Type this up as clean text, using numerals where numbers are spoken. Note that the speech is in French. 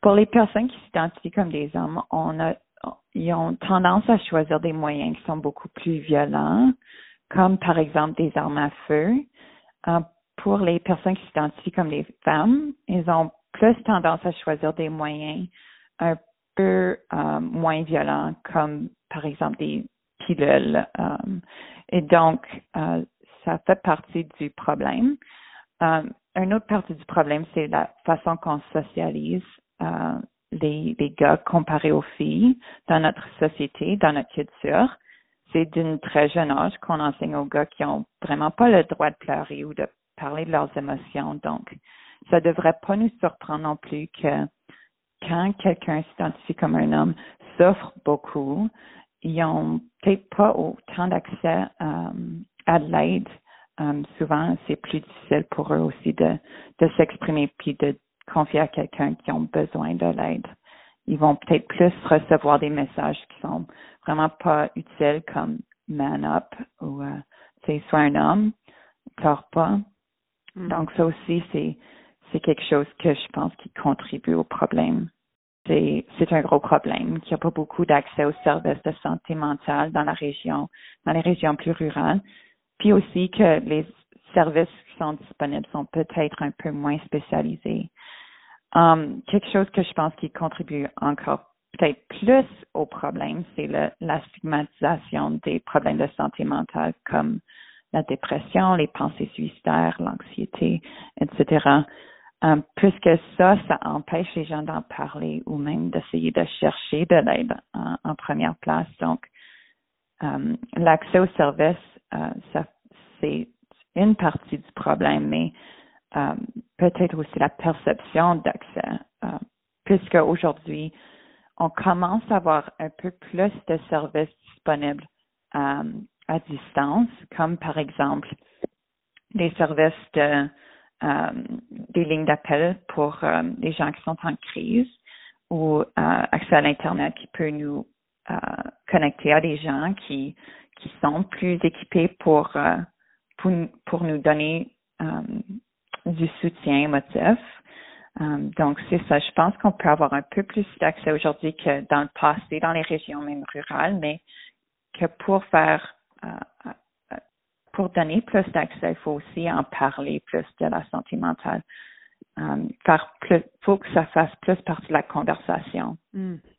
pour les personnes qui s'identifient comme des hommes, ils ont tendance à choisir des moyens qui sont beaucoup plus violents, comme par exemple des armes à feu. Pour les personnes qui s'identifient comme des femmes, ils ont plus tendance à choisir des moyens un peu moins violents, comme par exemple des pilules. Et donc, ça fait partie du problème. Une autre partie du problème, c'est la façon qu'on socialise les gars comparés aux filles dans notre société, dans notre culture. C'est d'une très jeune âge qu'on enseigne aux gars qui ont vraiment pas le droit de pleurer ou de parler de leurs émotions. Donc, ça devrait pas nous surprendre non plus que quand quelqu'un s'identifie comme un homme souffre beaucoup, ils ont peut-être pas autant d'accès à de l'aide. Souvent, c'est plus difficile pour eux aussi de s'exprimer puis de confier à quelqu'un qui ont besoin de l'aide. Ils vont peut-être plus recevoir des messages qui sont vraiment pas utiles comme man up ou sois un homme, pleure pas. Donc ça aussi, c'est quelque chose que je pense qui contribue au problème. C'est un gros problème qu'il n'y a pas beaucoup d'accès aux services de santé mentale dans les régions plus rurales. Puis aussi que les services qui sont disponibles sont peut-être un peu moins spécialisés. Quelque chose que je pense qui contribue encore peut-être plus au problème, c'est la stigmatisation des problèmes de santé mentale comme la dépression, les pensées suicidaires, l'anxiété, etc. Puisque ça empêche les gens d'en parler ou même d'essayer de chercher de l'aide en première place. Donc, l'accès aux services, c'est une partie du problème, mais peut-être aussi la perception d'accès, puisque aujourd'hui, on commence à avoir un peu plus de services disponibles à distance, comme par exemple des services des lignes d'appel pour les gens qui sont en crise ou accès à l'Internet qui peut nous connecter à des gens qui sont plus équipés pour nous donner du soutien émotif. Donc, c'est ça. Je pense qu'on peut avoir un peu plus d'accès aujourd'hui que dans le passé, dans les régions même rurales, mais que pour donner plus d'accès, il faut aussi en parler plus de la santé mentale. Faut que ça fasse plus partie de la conversation.